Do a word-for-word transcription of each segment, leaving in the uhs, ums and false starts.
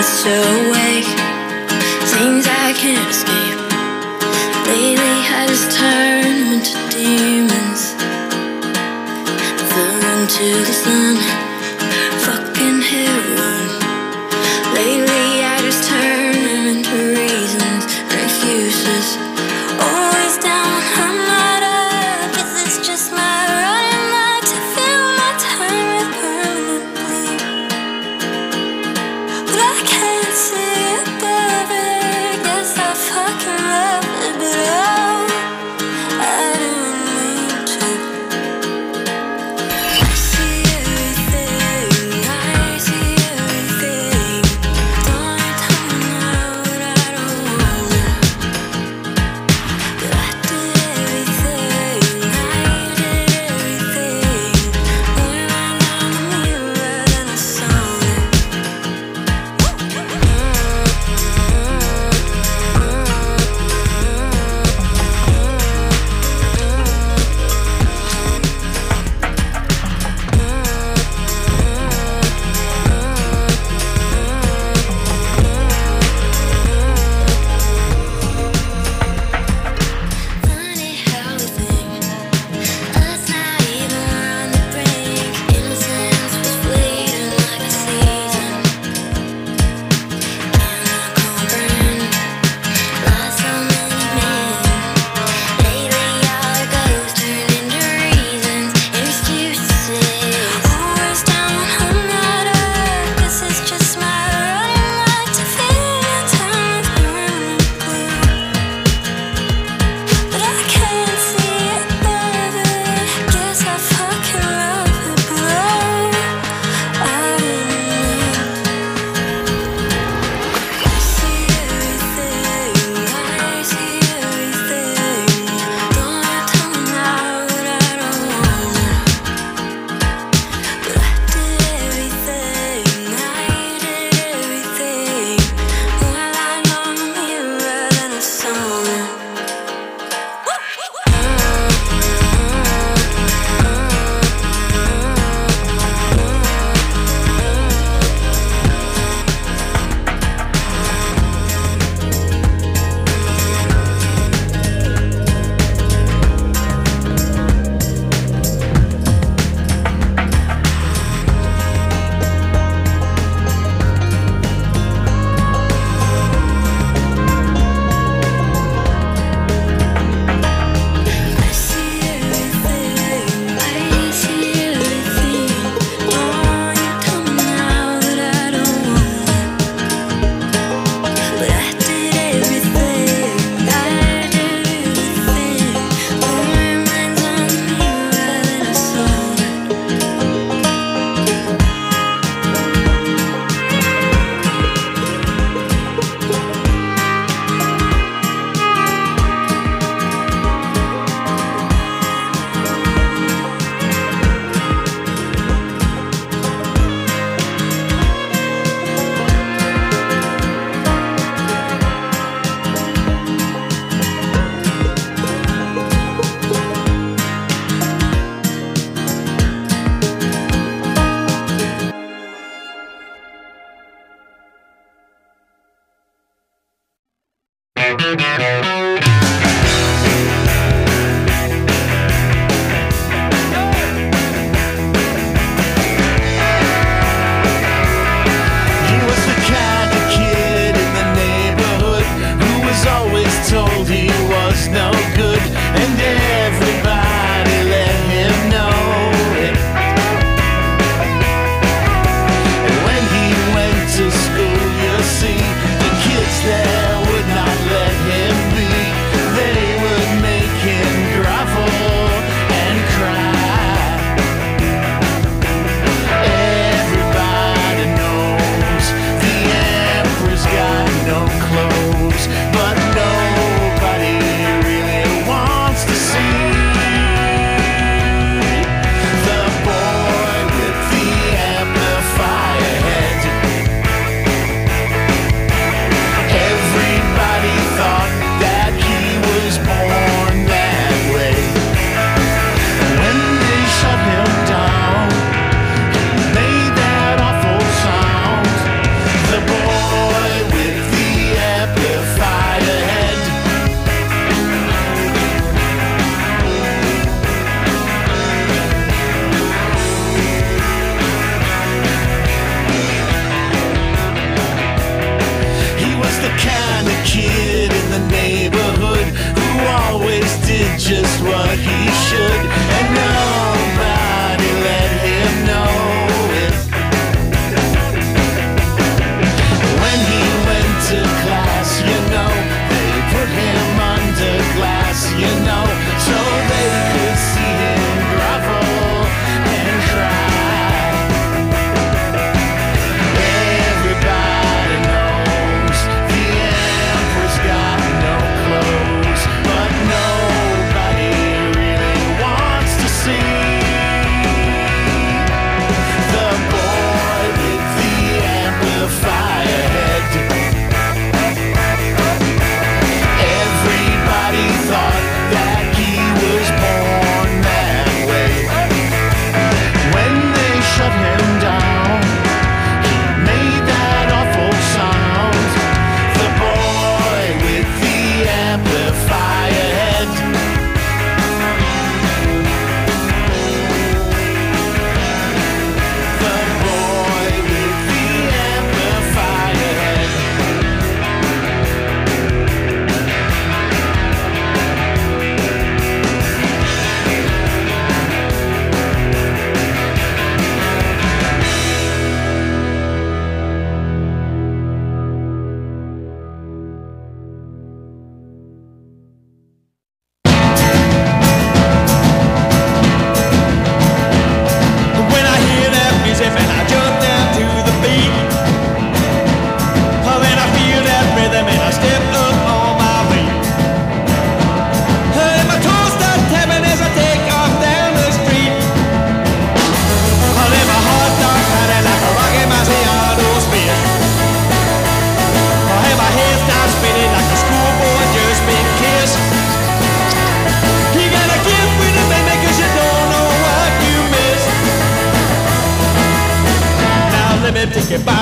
See, the kids there would not let him be.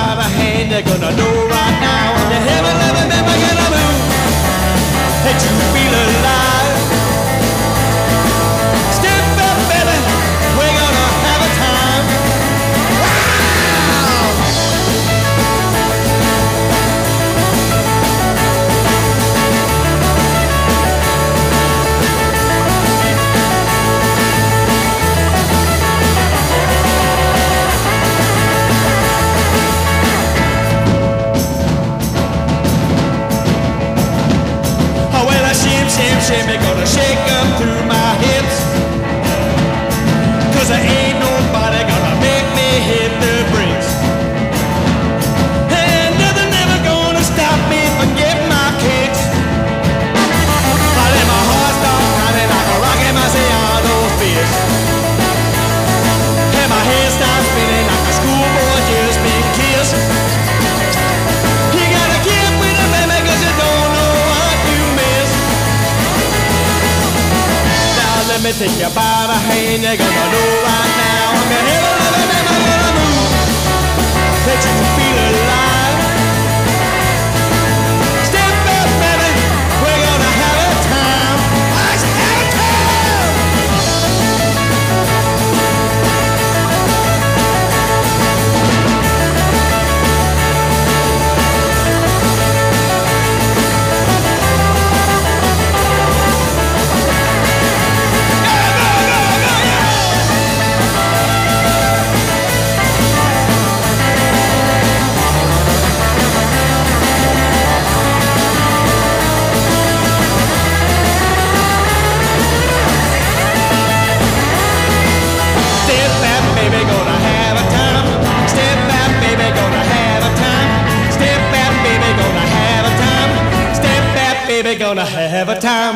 by the hand, they're gonna know right now. And the heaven loving man, we're gonna move. That you feel alive. Step up, baby, we're gonna have a time. Shim, shim, it gonna shake up through my hips. Cause there ain't nobody gonna make me hit the bricks. And nothing ever gonna stop me from getting my kicks. I let my heart start pounding like a rocket Marciano fist. And my head starts spinning like a schoolboy just been kissed. You gotta keep with a baby cause you don't know what you miss. Let me take you by the hand, you're gonna know right now. I'm gonna hear the living and I'm gonna move. Let you feel alive. Step up, baby, we're gonna have a time. Let's have a time. Gonna have a time.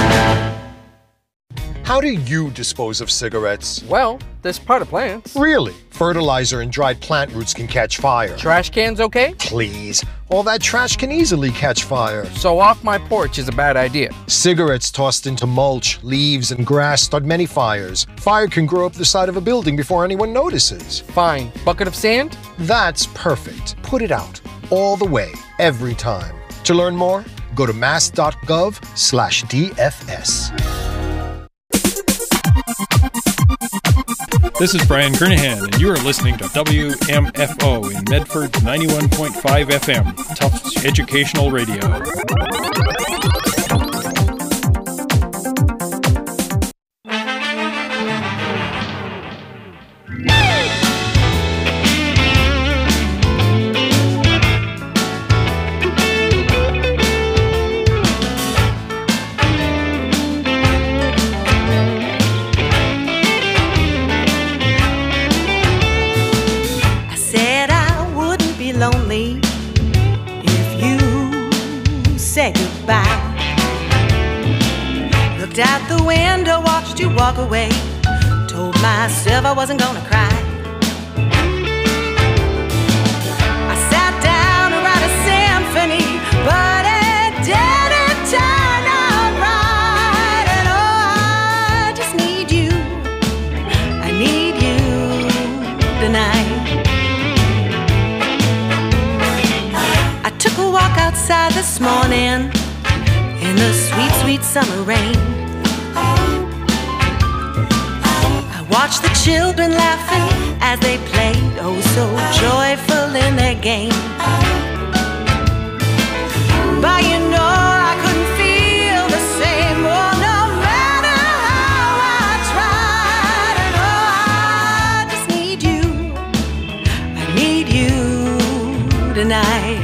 How do you dispose of cigarettes? Well, there's pot of plants. Really? Fertilizer and dried plant roots can catch fire. Trash cans okay? Please. All that trash can easily catch fire. So off my porch is a bad idea. Cigarettes tossed into mulch, leaves, and grass start many fires. Fire can grow up the side of a building before anyone notices. Fine. Bucket of sand? That's perfect. Put it out. All the way. Every time. To learn more, go to mass.gov slash DFS. This is Brian Kernahan, and you are listening to W M F O in Medford ninety-one point five F M, Tufts Educational Radio. Out the window, watched you walk away. Told myself I wasn't gonna cry. I sat down to write a symphony, but it didn't turn out right. And oh, I just need you. I need you tonight. I took a walk outside this morning in the sweet, sweet summer rain. Watch the children laughing as they played, oh so joyful in their game. But you know I couldn't feel the same, oh no matter how I tried. And oh, I just need you, I need you tonight.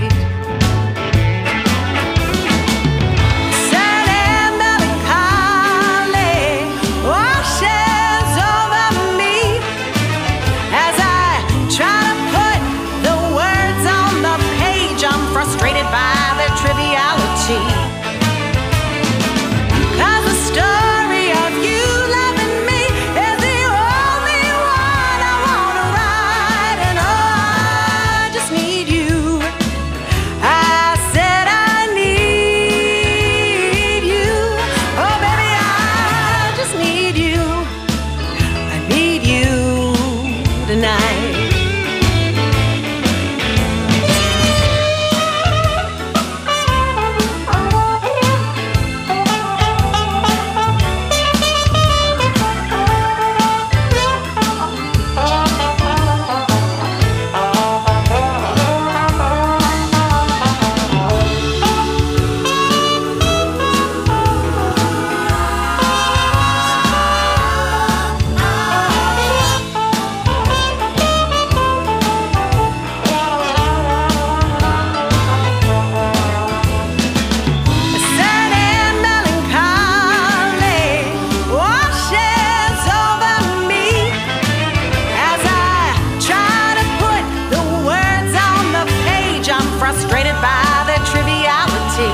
frustrated by their triviality.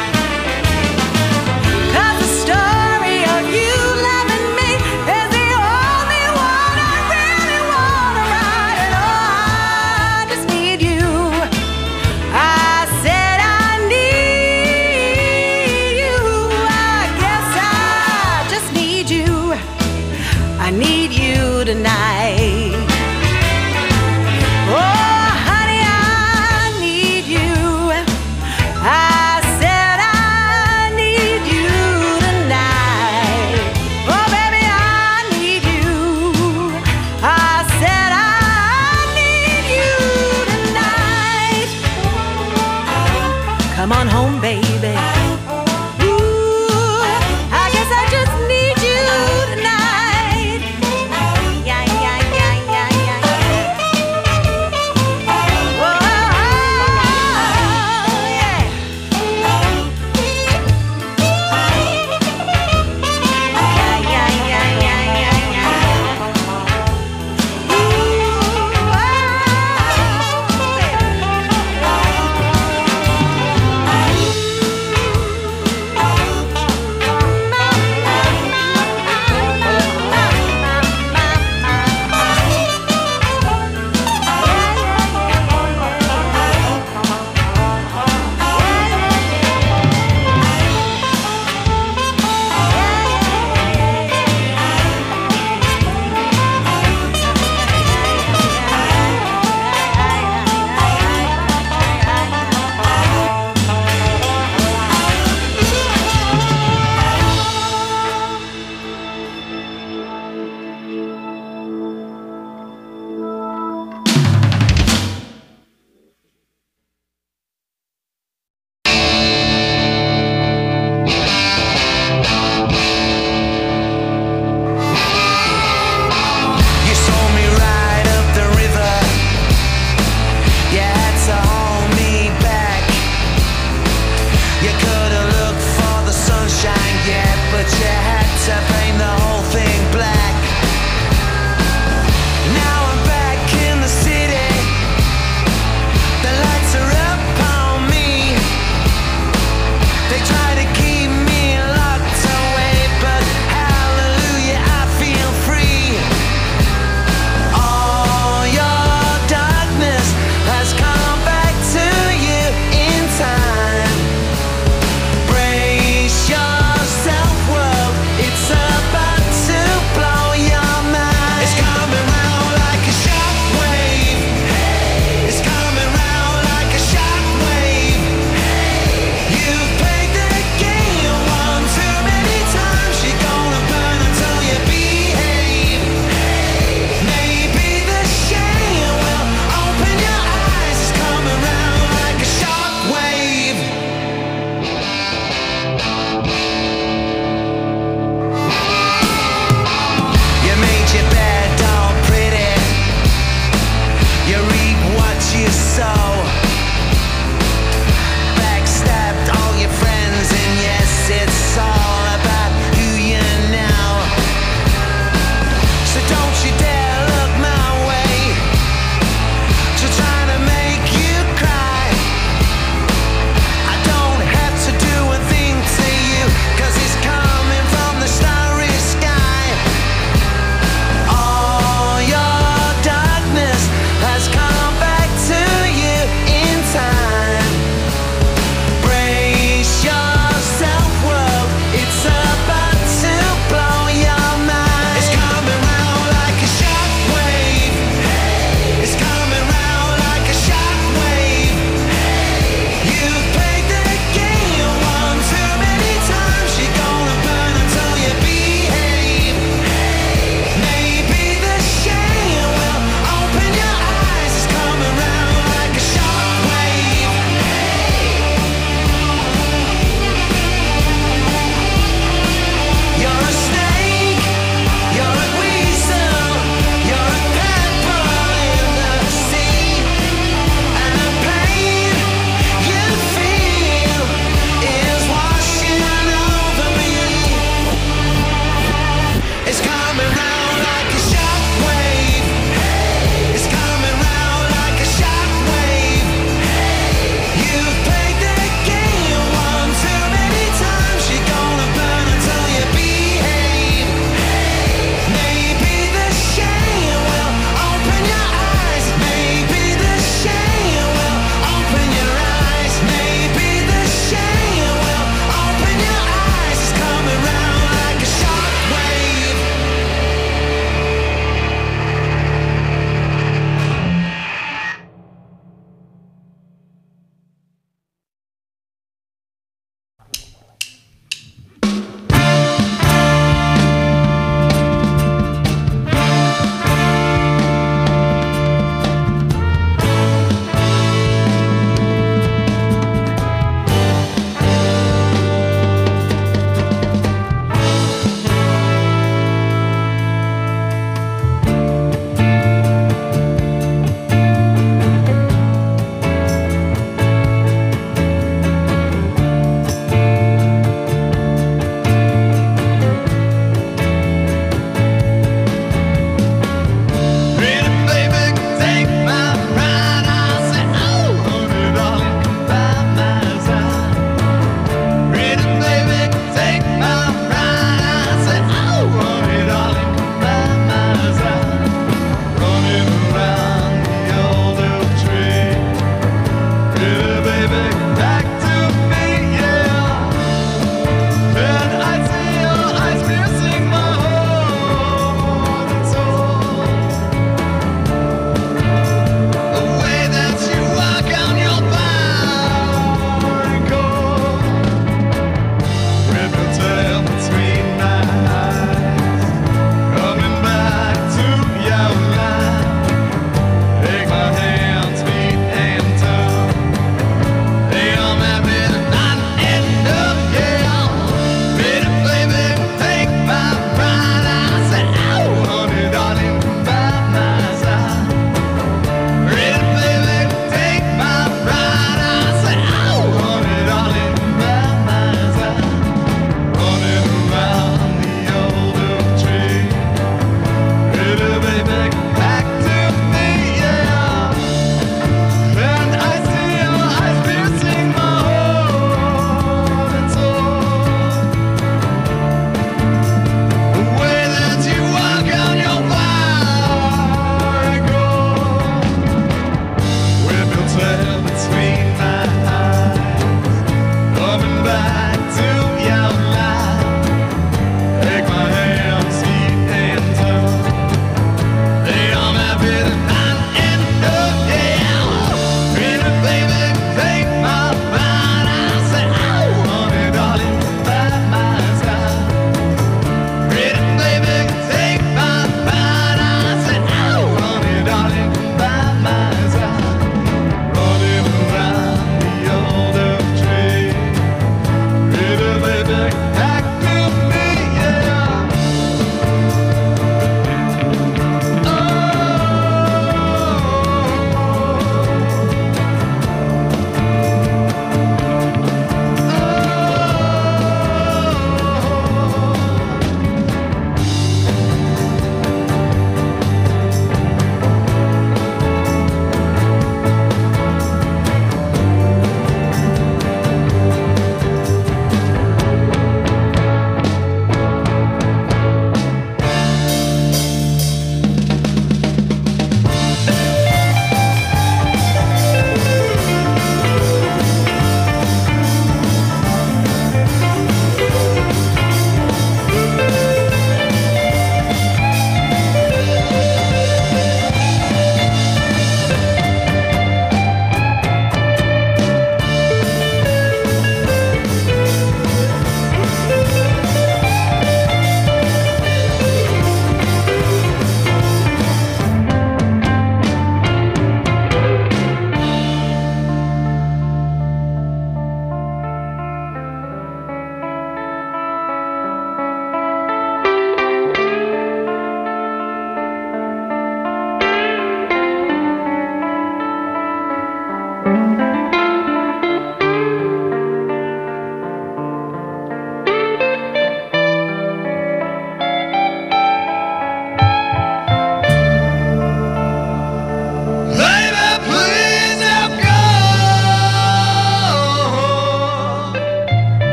'Cause the story of you loving me is the only one I really wanna write. And oh, I just need you. I said I need you. I guess I just need you. I need you tonight. Oh, honey, I need you. I said I need you tonight. Oh, baby, I need you. I said I need you tonight. Come on home, baby. Ooh, I guess I just need you tonight. Yeah, yeah, yeah, yeah, yeah, yeah. Whoa, yeah. Yeah, yeah, yeah, yeah, yeah, yeah. Ooh, oh,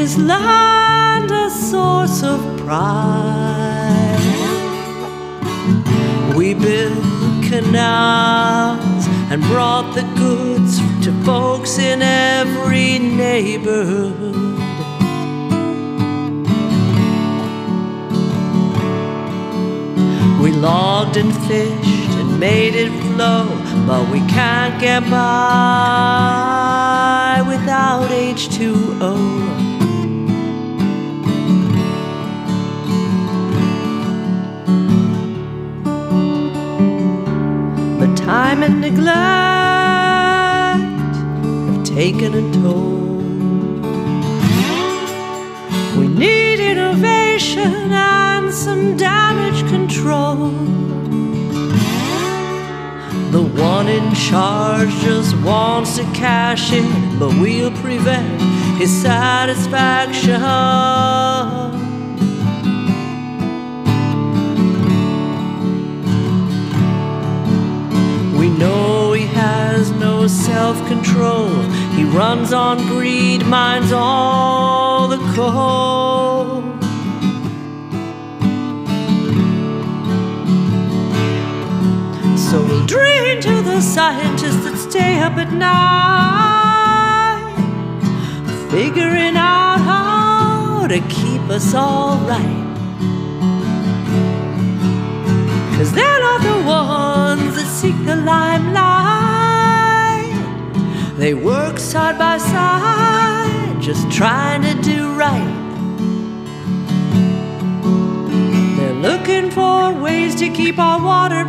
this land a source of pride. We built canals and brought the goods to folks in every neighborhood. We logged and fished and made it flow, but we can't get by without H two O. But time and neglect have taken a toll. We need innovation and some damage control. The one in charge just wants to cash in, but we'll prevent his satisfaction. We know he has no self-control. He runs on greed, mines all the coal. So we'll dream to the scientists that stay up at night, figuring out how to keep us all right. 'Cause they're not the ones that seek the limelight. They work side by side, just trying to do right. They're looking for ways to keep our water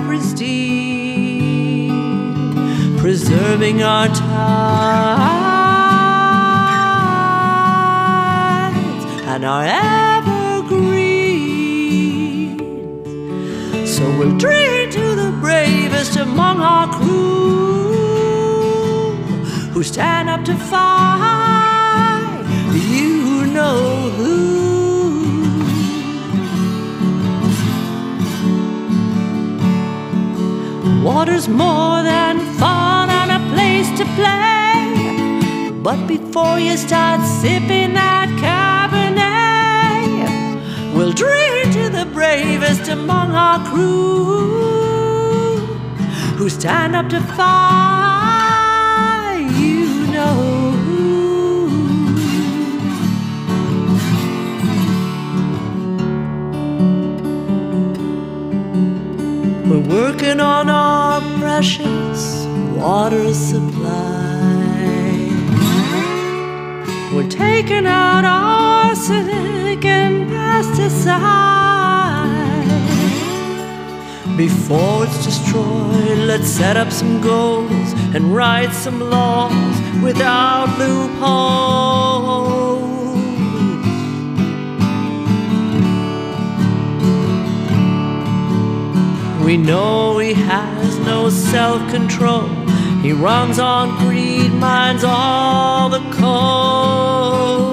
pristine, preserving our tides and our evergreens. So we'll dream to the bravest among our crew, who stand up to fight, you know who. Water's more than fun and a place to play, but before you start sipping that Cabernet, we'll drink to the bravest among our crew, who stand up to fight, you know who. We're working on our precious water supply. We're taking out arsenic and pesticides. Before it's destroyed, let's set up some goals and write some laws without loopholes. We know he has no self-control. He runs on greed, mines all the coal.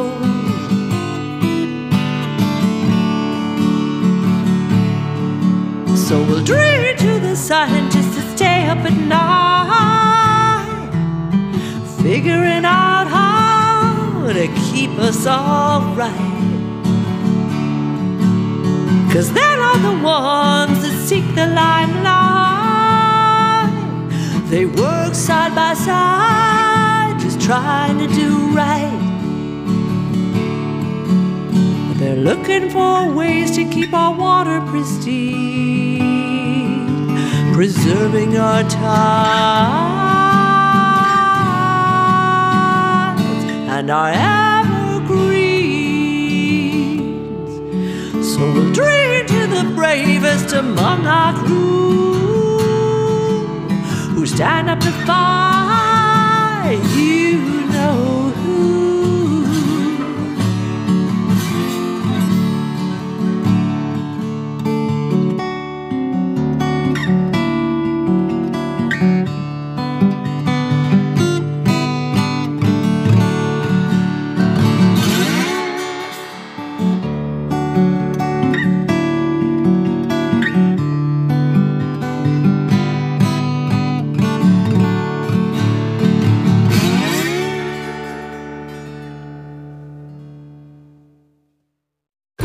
So we'll dream to the scientists that stay up at night, figuring out how to keep us all right. 'Cause they're not the ones that seek the limelight. They work side by side, just trying to do right. They're looking for ways to keep our water pristine, preserving our tides and our evergreens. So we'll dream to the bravest among our crew, who stand up to fight, you know who.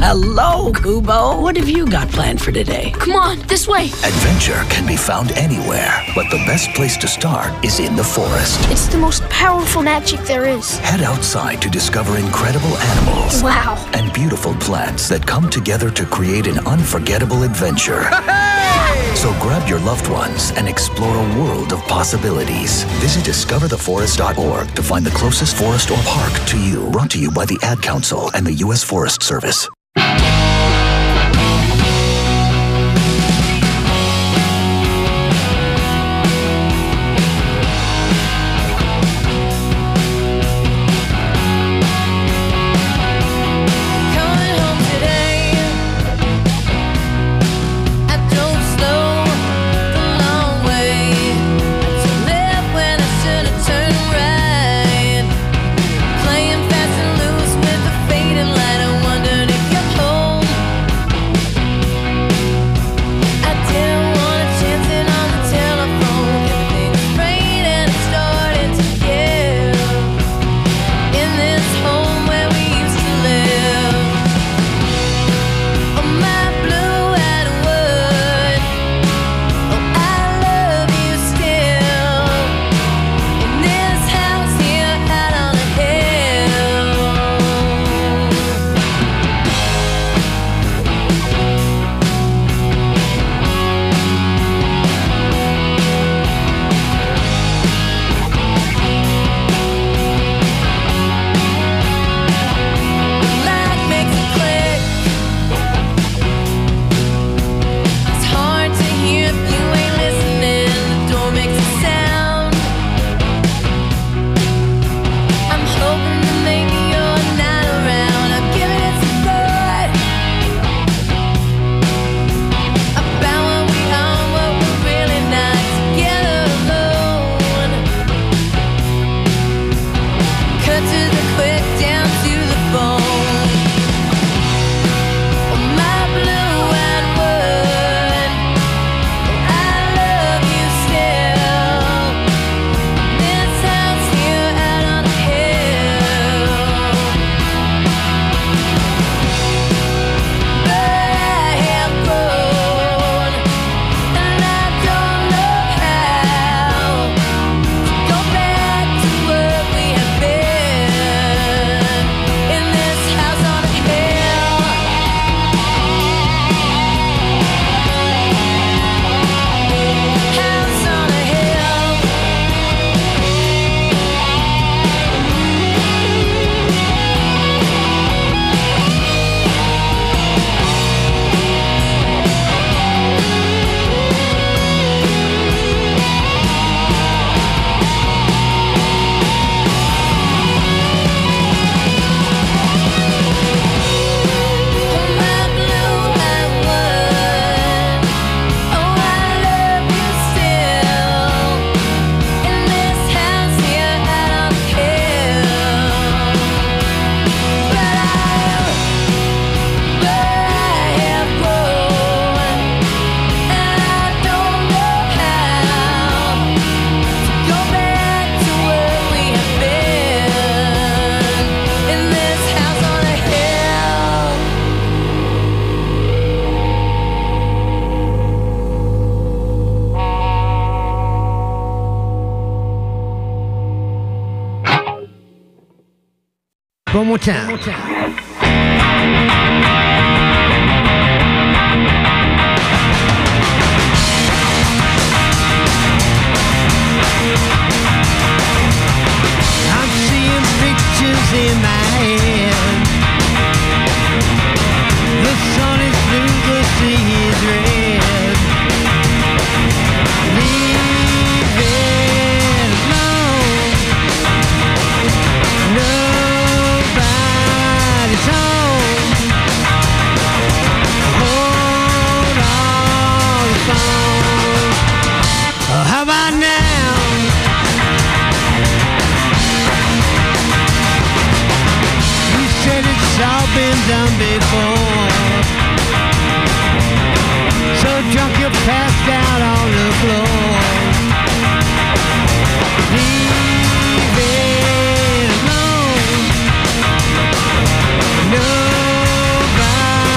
Hello, Kubo. What have you got planned for today? Come on, this way. Adventure can be found anywhere, but the best place to start is in the forest. It's the most powerful magic there is. Head outside to discover incredible animals. Wow. And beautiful plants that come together to create an unforgettable adventure. So grab your loved ones and explore a world of possibilities. Visit discover the forest dot org to find the closest forest or park to you. Brought to you by the Ad Council and the U S Forest Service. One more time. One more time. I'm seeing pictures in my head. The sun is blue, the sea is red. Leave it alone. Nobody's home. Hold on the phone. Oh, how about now? You said it's all been done before. So drunk you're passed out on the floor. Leave it alone. Nobody's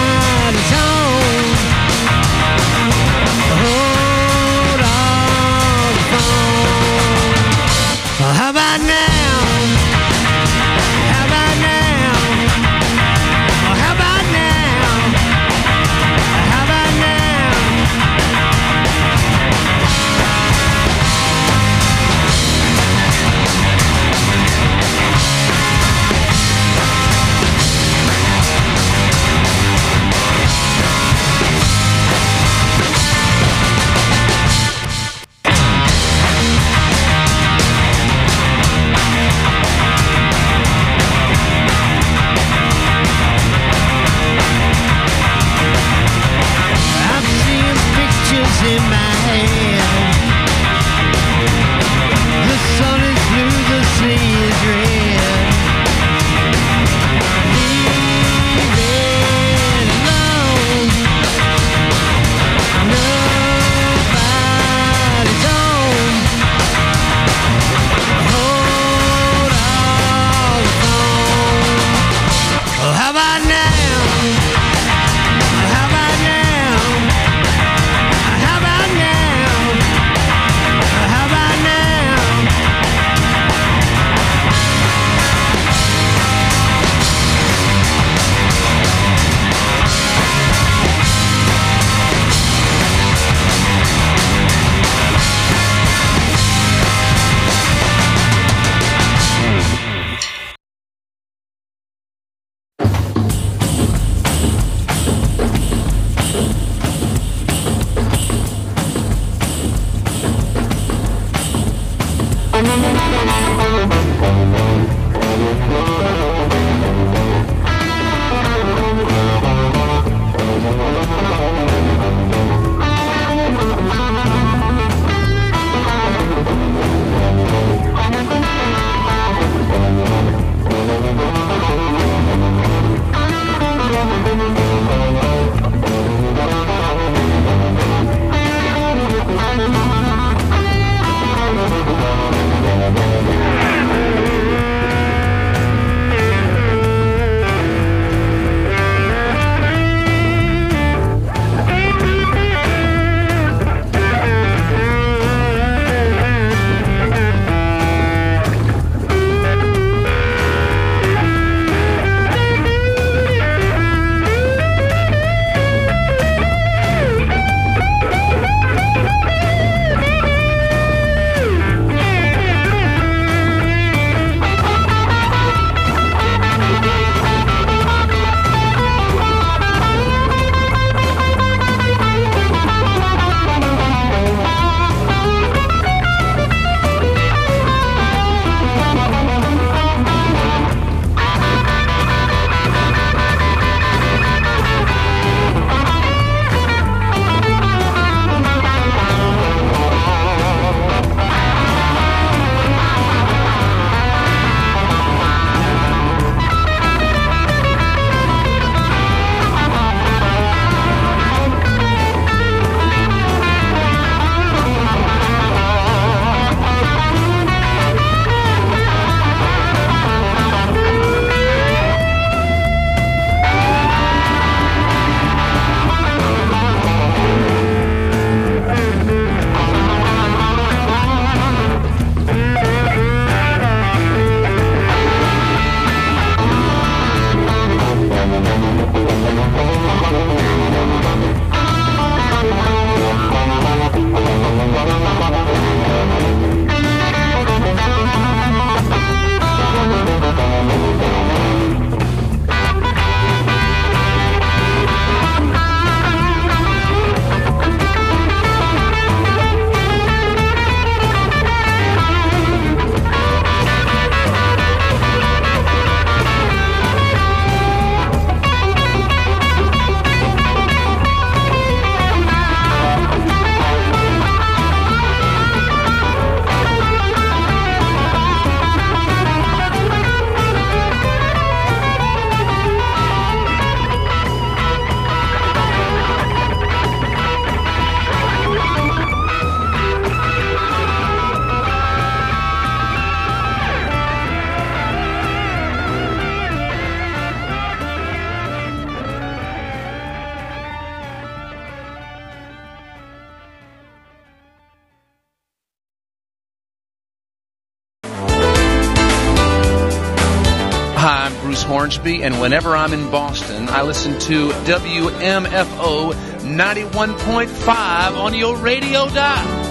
James Hornsby, and whenever I'm in Boston, I listen to W M F O ninety-one point five on your radio dial.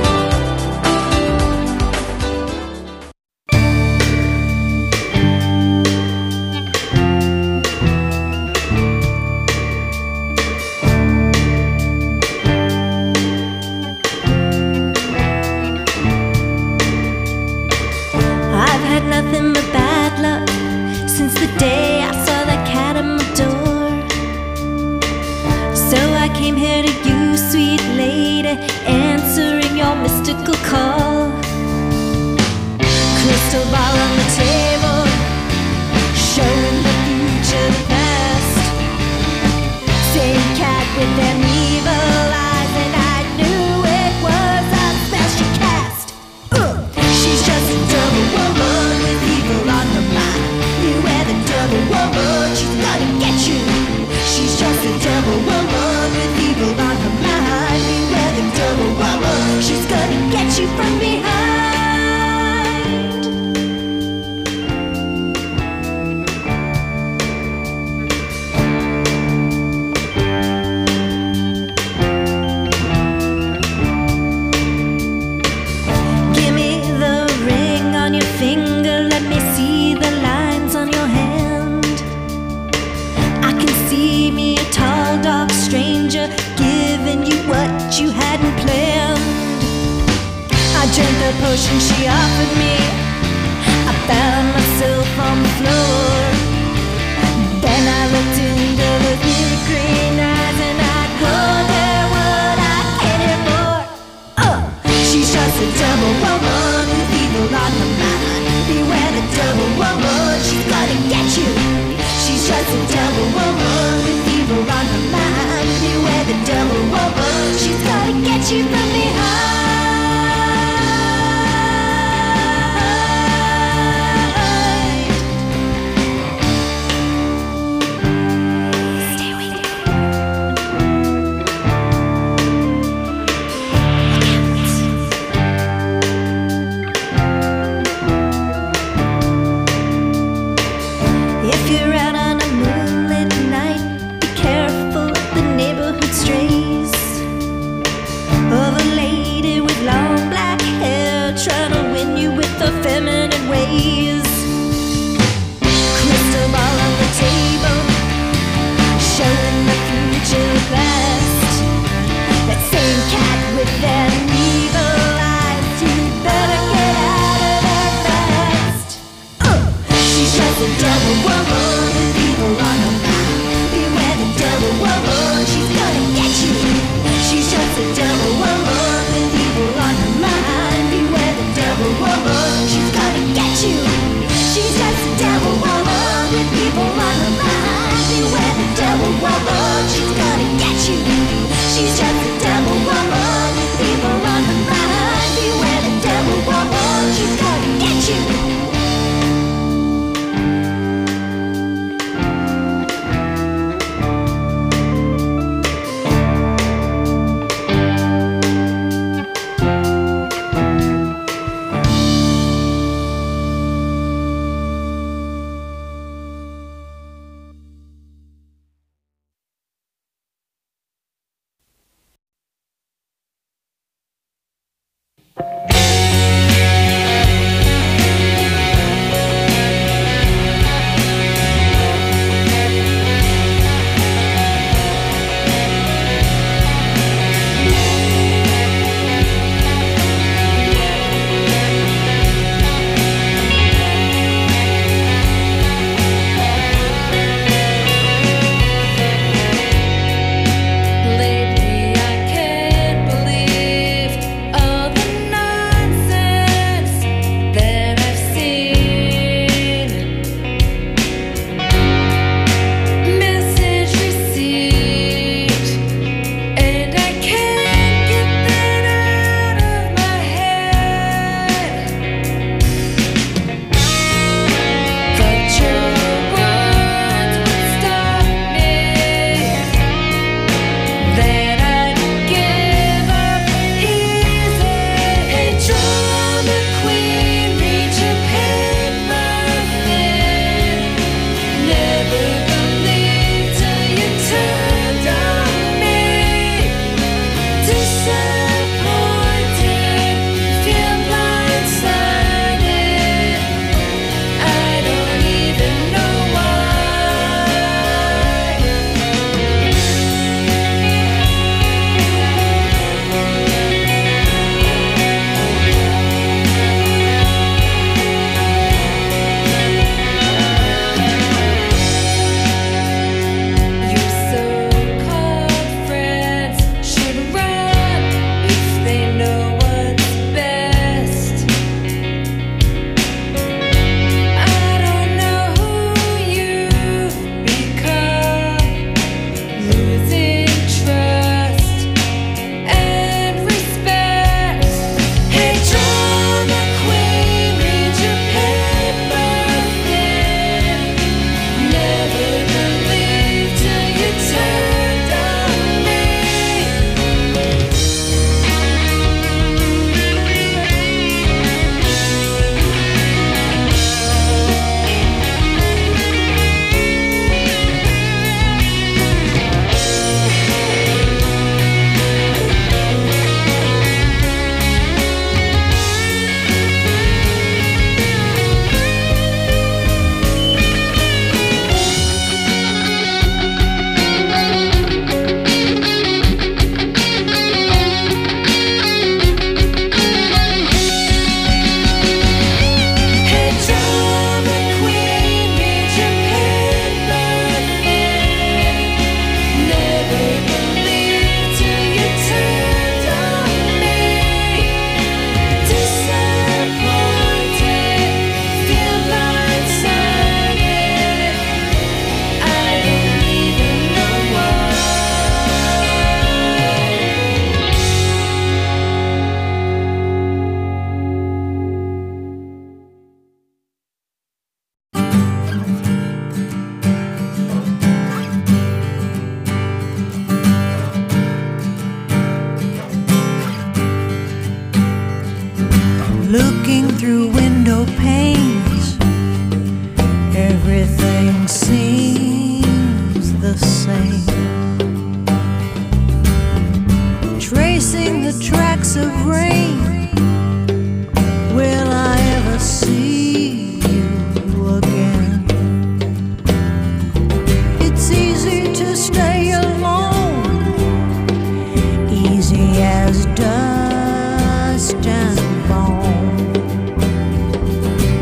Nothing but bad luck since the day I saw that cat at my door. So I came here to you, sweet lady, answering your mystical call. Crystal ball on the table, showing the future, the past. Same cat with them evil eyes, and I knew it was a special cast. Uh, she's just a double woman. On her mind, beware the double woman, she's gonna get you. She's just a double woman with evil on her mind. Beware the double woman, she's gonna get you from behind. Give me the ring on your finger, let me see the lines on your hand. I can see me a tall, dark stranger giving you what you hadn't planned. I drank the potion she offered me, I found myself on the floor. Then I looked into the big green eyes and I told her what I came here for. uh, She's just a double woman with evil on her mind. Beware the double woman, she's gonna get you. She's just a double woman with evil on her mind. Beware the double woman, she's gonna get you from behind. Stay with me. If you're out on a moonlit night, be careful of the neighborhood strays. Of a lady with long black hair trying to win you with her feminine ways. Crystal ball on the table, showing the future past. That same cat with them evil eyes, you better get out of there fast. uh, She's just a double woman with evil on her mind. Beware the double woman, she's gonna get you. She's just a double woman with evil on her mind. Beware the double woman, she's gonna get you. She's just a double woman with evil on her mind. Beware the double woman, she's gonna get you. She's just a double woman with evil on her mind. Beware the double woman, she's gonna get you. through window panes, everything seems the same. Tracing the tracks of rain, will I ever see you again? It's easy to stay alone, easy as dust and bone.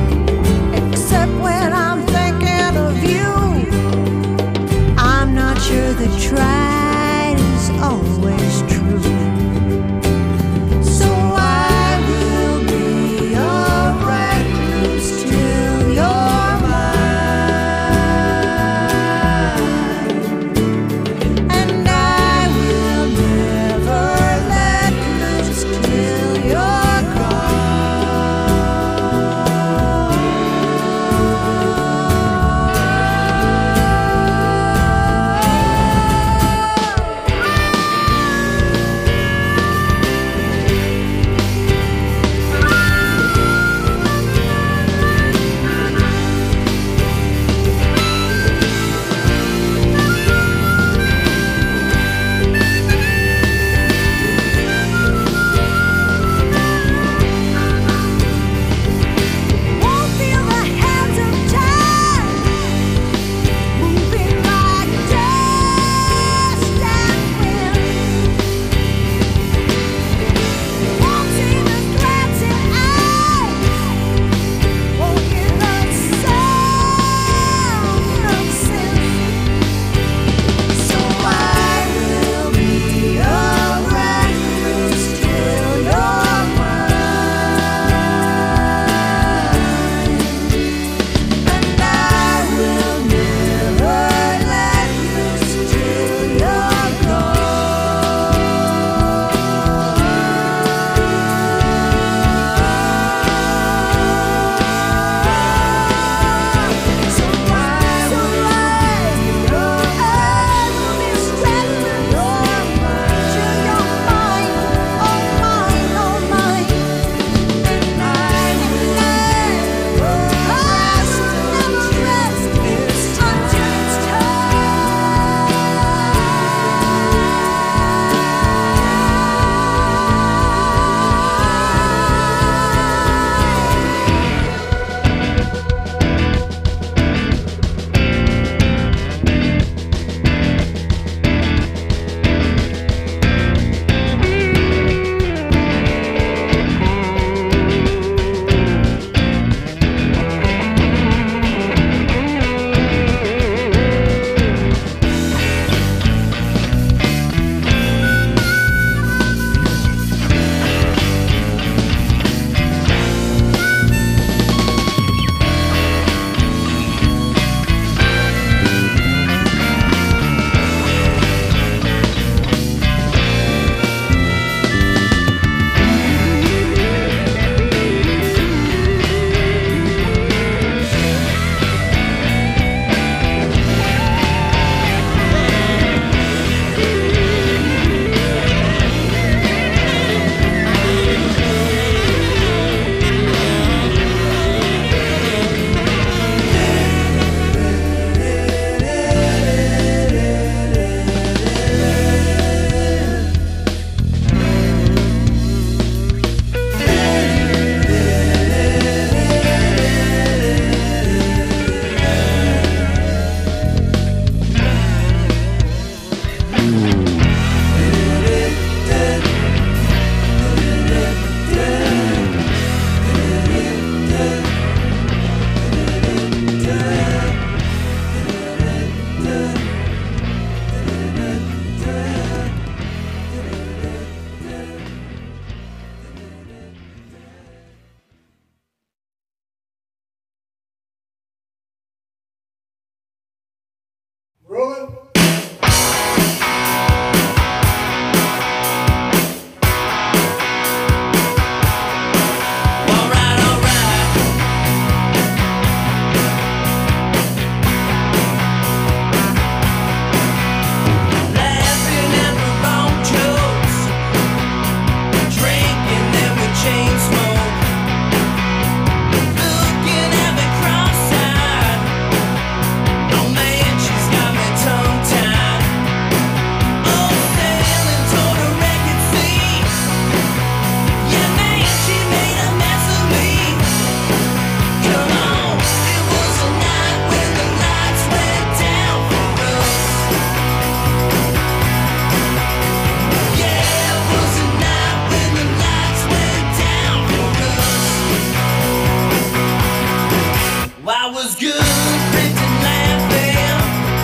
was good, printing, laughing,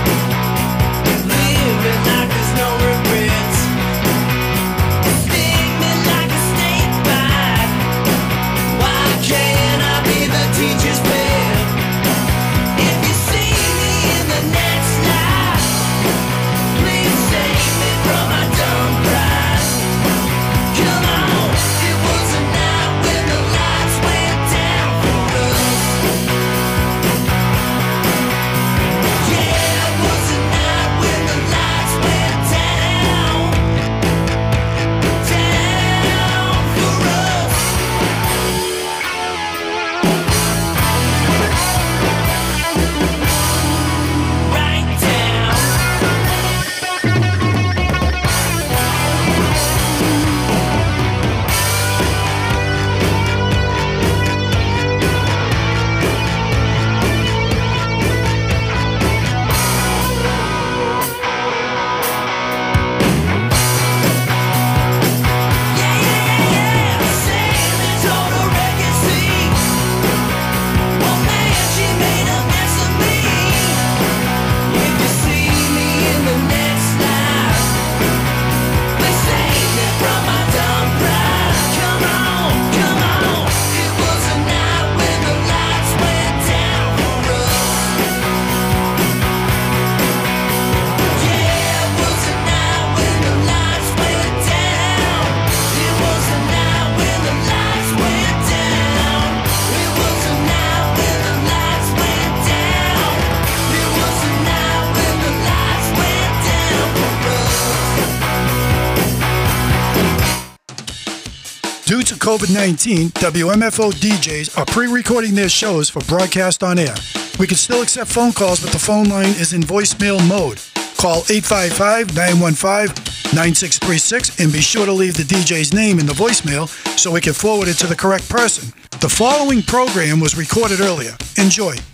living like there's no regrets. Sting me like a snake bite. Why can't I be the teacher's pet? If you see me in the next life, please save me from my dumb pride. Come on, it was a night when the lights went down for us. Yeah, it was a night when the lights went down, down for us. Right down. Due to COVID nineteen, W M F O D Js are pre-recording their shows for broadcast on air. We can still accept phone calls, but the phone line is in voicemail mode. Call eight five five, nine one five, nine six three six and be sure to leave the D J's name in the voicemail so we can forward it to the correct person. The following program was recorded earlier. Enjoy.